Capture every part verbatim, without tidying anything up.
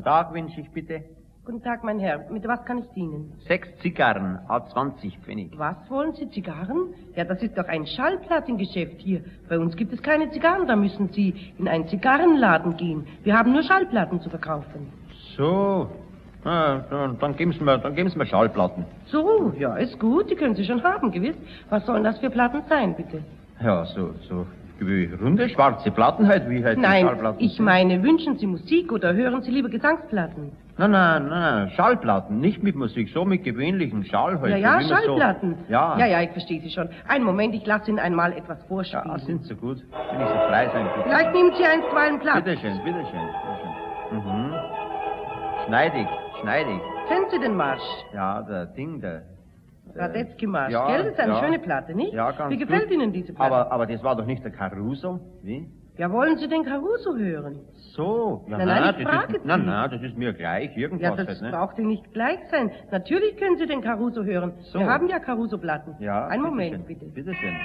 Tag wünsche ich bitte. Guten Tag, mein Herr. Mit was kann ich dienen? Sechs Zigarren, a zwanzig Pfennig. Was wollen Sie, Zigarren? Ja, das ist doch ein Schallplattengeschäft hier. Bei uns gibt es keine Zigarren, da müssen Sie in einen Zigarrenladen gehen. Wir haben nur Schallplatten zu verkaufen. So, ah, dann, dann geben Sie mir, dann geben Sie mir Schallplatten. So, ja, ist gut, die können Sie schon haben, gewiss. Was sollen das für Platten sein, bitte? Ja, so, so, wie runde schwarze Platten halt, wie halt die Nein, Schallplatten ich sind. meine, wünschen Sie Musik oder hören Sie lieber Gesangsplatten? Nein, nein, nein, nein, Schallplatten, nicht mit Musik, so mit gewöhnlichen Schall halt. Ja, ja, wie man Schallplatten. So, ja. Ja, ja, ich verstehe Sie schon. Einen Moment, ich lasse Ihnen einmal etwas vorspielen. Ja, sind so gut. Wenn ich so frei sein bitte. Vielleicht nehmen Sie einstweilen Platz. Bitteschön, bitteschön, bitteschön. Mhm. Schneidig, schneidig. Kennen Sie den Marsch? Ja, der Ding, der... Radetzky-Marsch, ja, gell? Das ist eine ja. schöne Platte, nicht? Ja, ganz Wie gefällt gut. Ihnen diese Platte? Aber, aber das war doch nicht der Caruso, wie? Ja, wollen Sie den Caruso hören? So, ja, Nein, nein, ich das frage ist, Sie. nein, nein, das ist mir gleich, irgendwas Ja, das halt, ne? braucht Ihnen nicht gleich sein. Natürlich können Sie den Caruso hören. So. Wir haben ja Caruso-Platten. Ja, Einen Moment, bitteschön, bitte. Bitteschön.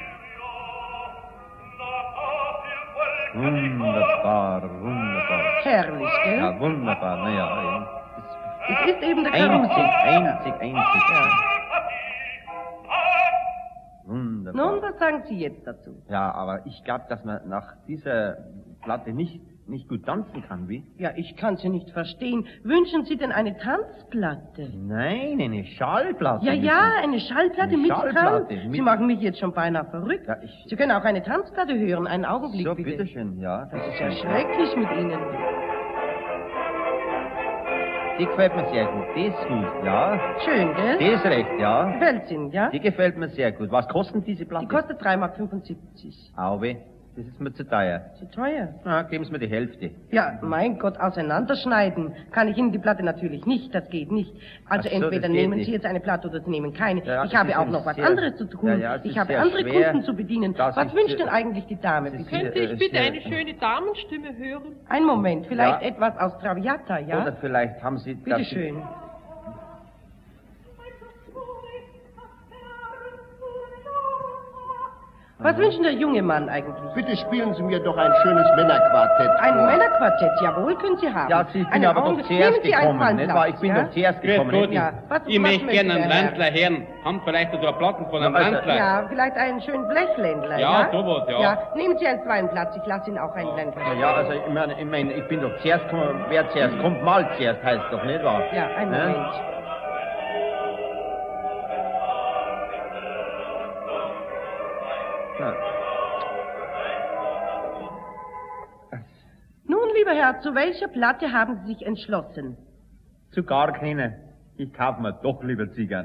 Wunderbar, wunderbar. Herrlich, gell? Ja, wunderbar, naja. Es ist eben der Einzig, Caruso. einzig, einzig. Ja. Wunderbar. Nun, was sagen Sie jetzt dazu? Ja, aber ich glaube, dass man nach dieser Platte nicht, nicht gut tanzen kann, wie? Ja, ich kann Sie nicht verstehen. Wünschen Sie denn eine Tanzplatte? Nein, eine Schallplatte. Ja, müssen- ja, eine Schallplatte Eine mit Schallplatte Tanz. mit- Sie machen mich jetzt schon beinahe verrückt. Ja, ich- Sie können auch eine Tanzplatte hören. Einen Augenblick, So, bitte. bitteschön, ja. Das ist ja schrecklich mit Ihnen. Die gefällt mir sehr gut. Die ist gut, ja. Schön, Die gell? ist recht, ja. Gefällt Ihnen, ja? Die gefällt mir sehr gut. Was kosten diese Platte? Die kostet drei Mark fünfundsiebzig. Auwe, das ist mir zu teuer. Zu teuer. Na, geben Sie mir die Hälfte. Ja, mein Gott, auseinanderschneiden kann ich Ihnen die Platte natürlich nicht, das geht nicht. Also Ach so, entweder das geht nehmen nicht. Sie jetzt eine Platte oder Sie nehmen keine. Ja, ich das habe ist auch ein noch was sehr- anderes zu tun. Ja, ja, das ich ist habe sehr andere schwer. Kunden zu bedienen. Das Was ist, wünscht äh, denn eigentlich die Dame, das ist, bitte? Könnte äh, ich bitte sehr- eine schöne Damenstimme hören? Einen Moment, vielleicht Ja. etwas aus Traviata, ja? Oder vielleicht haben Sie... Bitte dass Sie- schön. Was wünscht der junge Mann eigentlich? Bitte spielen Sie mir doch ein schönes Männerquartett. Ein vor. Männerquartett, jawohl, können Sie haben. Ja, Sie sind Einen aber doch Augenblick. zuerst Nehmen Sie einen gekommen, nicht wahr? Fallplatz, Ich bin ja? doch zuerst Grüß gekommen. Gott. nicht? Ja, was, Ich was möchte gerne einen der Herr? Landler hören. Haben vielleicht so eine Platten von einem Also, Landler? Ja, vielleicht einen schönen Blechländler, Ja, ja? sowas, ja. Ja, nehmen Sie einen zweiten Platz, ich lasse Ihnen auch einen Ländler. Na ja, also ich meine, ich, meine, ich bin doch zuerst gekommen, wer zuerst kommt, mal zuerst, heißt doch, nicht wahr? Ja, einen Ne? Moment. Na, Nun, lieber Herr, zu welcher Platte haben Sie sich entschlossen? zu gar keine. Ich kauf mir doch lieber Zigarren.